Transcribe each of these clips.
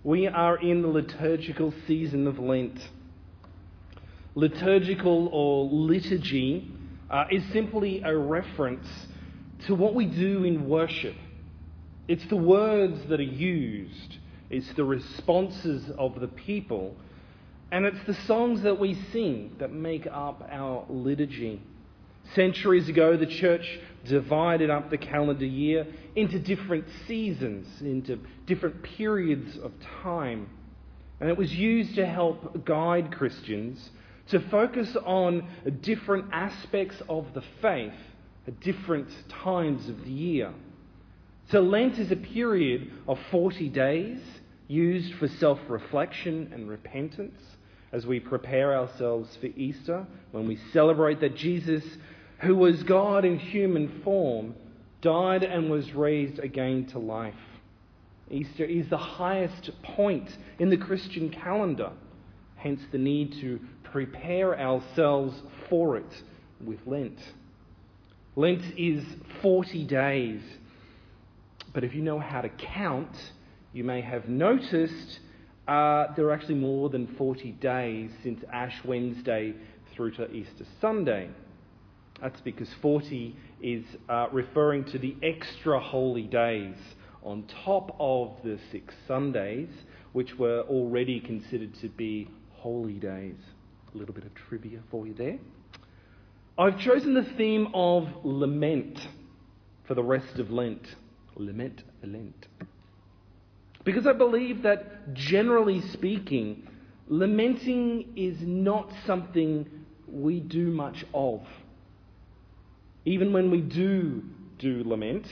We are in the liturgical season of Lent. Liturgical or liturgy is simply a reference to what we do in worship. It's the words that are used, it's the responses of the people, and it's the songs that we sing that make up our liturgy. Centuries ago, the church divided up the calendar year into different seasons, into different periods of time. And it was used to help guide Christians to focus on different aspects of the faith at different times of the year. So Lent is a period of 40 days used for self-reflection and repentance as we prepare ourselves for Easter, when we celebrate that Jesus, who was God in human form, died and was raised again to life. Easter is the highest point in the Christian calendar, hence the need to prepare ourselves for it with Lent. Lent is 40 days, but if you know how to count, you may have noticed there are actually more than 40 days since Ash Wednesday through to Easter Sunday. That's because 40 is referring to the extra holy days on top of the 6 Sundays, which were already considered to be holy days. A little bit of trivia for you there. I've chosen the theme of lament for the rest of Lent. Lament, Lent. Because I believe that, generally speaking, lamenting is not something we do much of. Even when we do lament,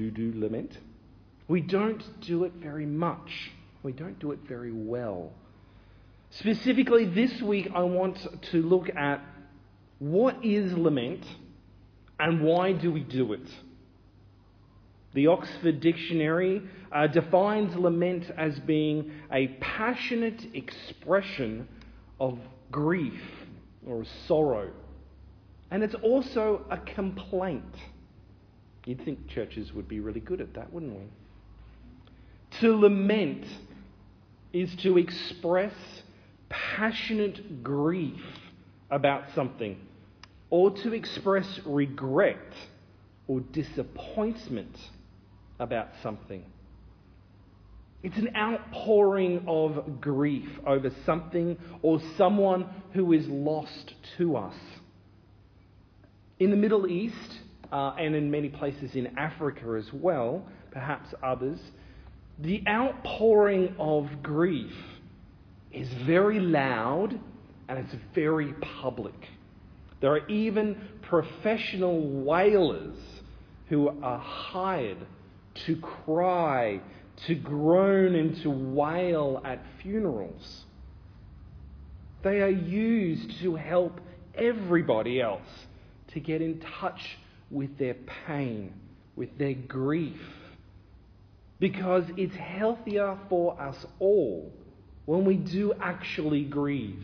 we don't do it very much. We don't do it very well. Specifically this week, I want to look at what is lament and why do we do it. The Oxford Dictionary defines lament as being a passionate expression of grief or sorrow. And it's also a complaint. You'd think churches would be really good at that, wouldn't we? To lament is to express passionate grief about something, or to express regret or disappointment about something. It's an outpouring of grief over something or someone who is lost to us. In the Middle East, and in many places in Africa as well, perhaps others, the outpouring of grief is very loud and it's very public. There are even professional wailers who are hired to cry, to groan and to wail at funerals. They are used to help everybody else to get in touch with their pain, with their grief. Because it's healthier for us all when we do actually grieve.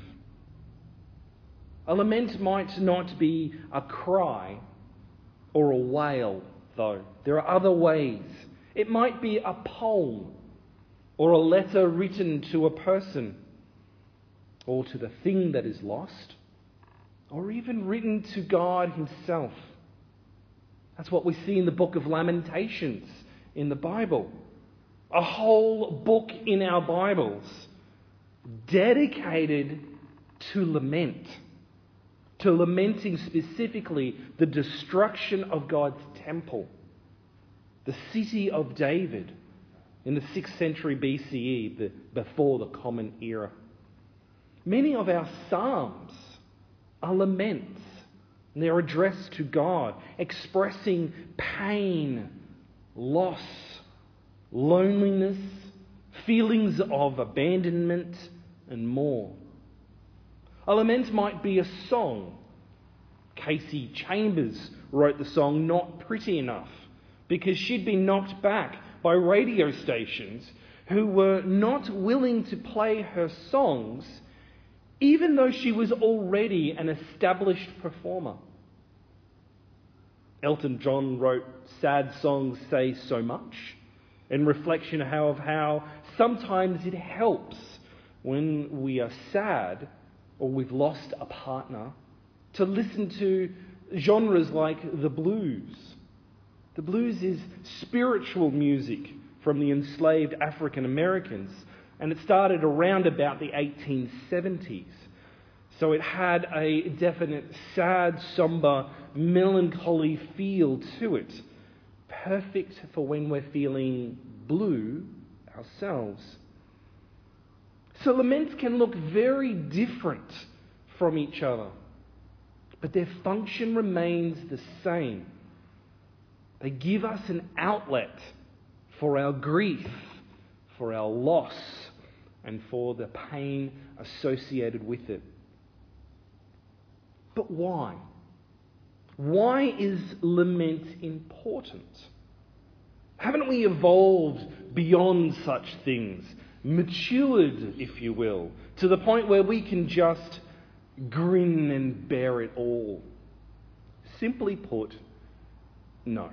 A lament might not be a cry or a wail, though. There are other ways. It might be a poem or a letter written to a person or to the thing that is lost, or even written to God himself. That's what we see in the book of Lamentations in the Bible. A whole book in our Bibles dedicated to lament. To lamenting specifically the destruction of God's temple, the city of David in the 6th century BCE, before the Common Era. Many of our psalms are laments, and they're addressed to God, expressing pain, loss, loneliness, feelings of abandonment, and more. A lament might be a song. Casey Chambers wrote the song Not Pretty Enough because she'd been knocked back by radio stations who were not willing to play her songs even though she was already an established performer. Elton John wrote Sad Songs Say So Much, in reflection of how sometimes it helps when we are sad or we've lost a partner to listen to genres like the blues. The blues is spiritual music from the enslaved African Americans, and it started around about the 1870s. So it had a definite sad, somber, melancholy feel to it, perfect for when we're feeling blue ourselves. So laments can look very different from each other, but their function remains the same. They give us an outlet for our grief, for our loss, and for the pain associated with it. But why? Why is lament important? Haven't we evolved beyond such things, matured, if you will, to the point where we can just grin and bear it all? Simply put, no.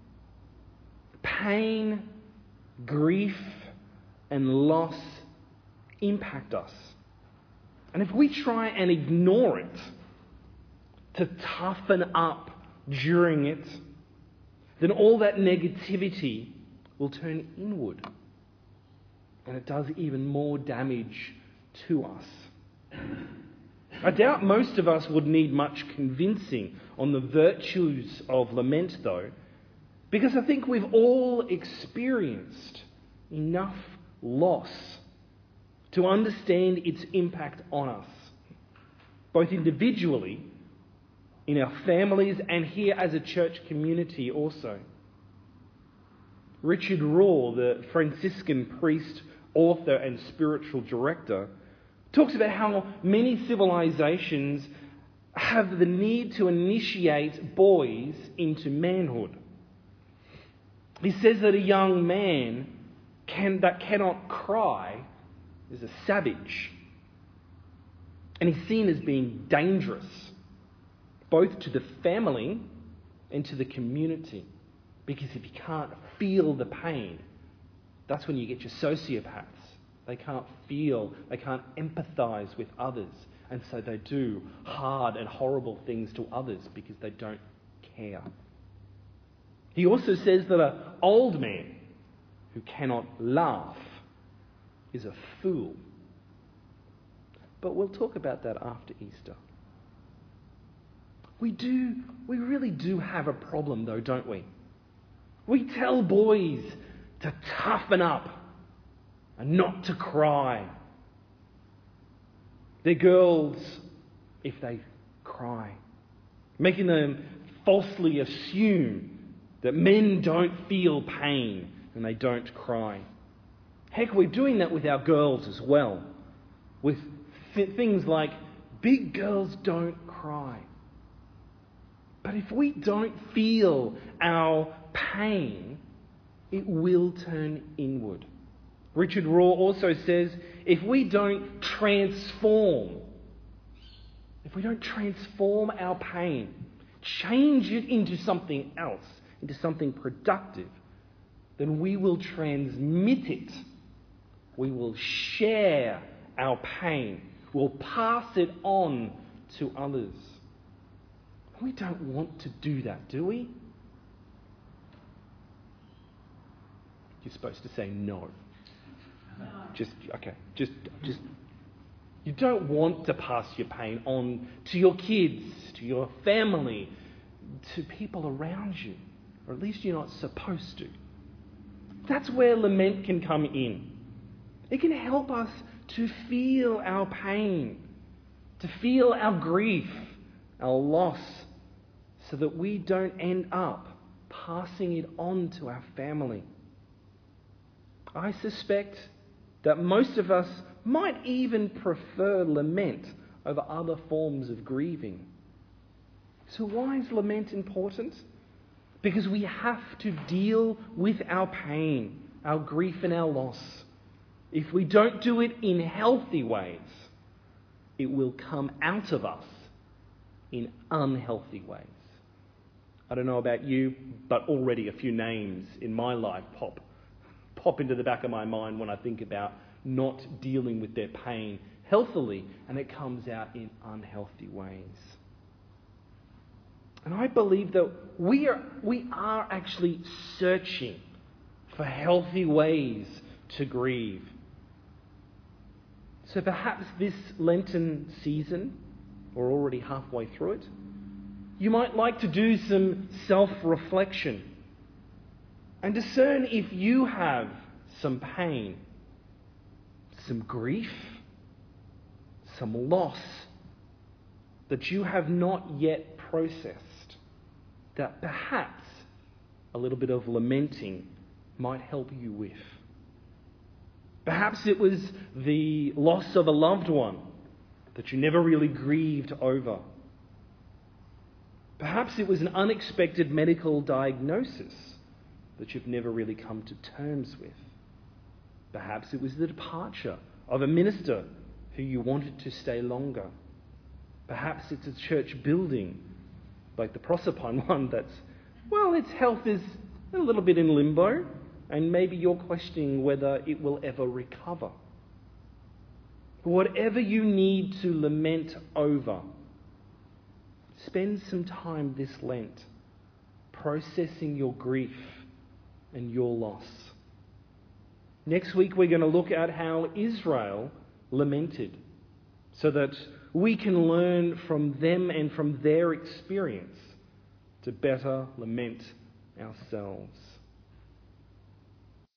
Pain, grief, and loss impact us. And if we try and ignore it, to toughen up during it, then all that negativity will turn inward. And it does even more damage to us. I doubt most of us would need much convincing on the virtues of lament, though, because I think we've all experienced enough loss to understand its impact on us, both individually, in our families, and here as a church community also. Richard Rohr, the Franciscan priest, author and spiritual director, talks about how many civilizations have the need to initiate boys into manhood. He says that a young man that cannot cry is a savage, and he's seen as being dangerous, both to the family and to the community. Because if you can't feel the pain, that's when you get your sociopaths. They can't feel, they can't empathise with others, and so they do hard and horrible things to others because they don't care. He also says that an old man who cannot laugh is a fool. But we'll talk about that after Easter. We really do have a problem though, don't we? We tell boys to toughen up and not to cry. They're girls if they cry, making them falsely assume that men don't feel pain and they don't cry. Heck, we're doing that with our girls as well, with things like big girls don't cry. But if we don't feel our pain, it will turn inward. Richard Rohr also says, if we don't transform our pain, change it into something else, into something productive, then we will transmit it. We will share our pain. We'll pass it on to others. We don't want to do that, do we? You're supposed to say no. Just you don't want to pass your pain on to your kids, to your family, to people around you. Or at least you're not supposed to. That's where lament can come in. It can help us to feel our pain, to feel our grief, our loss, so that we don't end up passing it on to our family. I suspect that most of us might even prefer lament over other forms of grieving. So why is lament important? Because we have to deal with our pain, our grief and our loss. If we don't do it in healthy ways, it will come out of us in unhealthy ways. I don't know about you, but already a few names in my life pop pop into the back of my mind when I think about not dealing with their pain healthily, and it comes out in unhealthy ways. And I believe that we are actually searching for healthy ways to grieve. So perhaps this Lenten season, or already halfway through it, you might like to do some self-reflection and discern if you have some pain, some grief, some loss that you have not yet processed, that perhaps a little bit of lamenting might help you with. Perhaps it was the loss of a loved one that you never really grieved over. Perhaps it was an unexpected medical diagnosis that you've never really come to terms with. Perhaps it was the departure of a minister who you wanted to stay longer. Perhaps it's a church building, like the Proserpine one, its health is a little bit in limbo, and maybe you're questioning whether it will ever recover. Whatever you need to lament over, spend some time this Lent processing your grief and your loss. Next week we're going to look at how Israel lamented, so that we can learn from them and from their experience to better lament ourselves.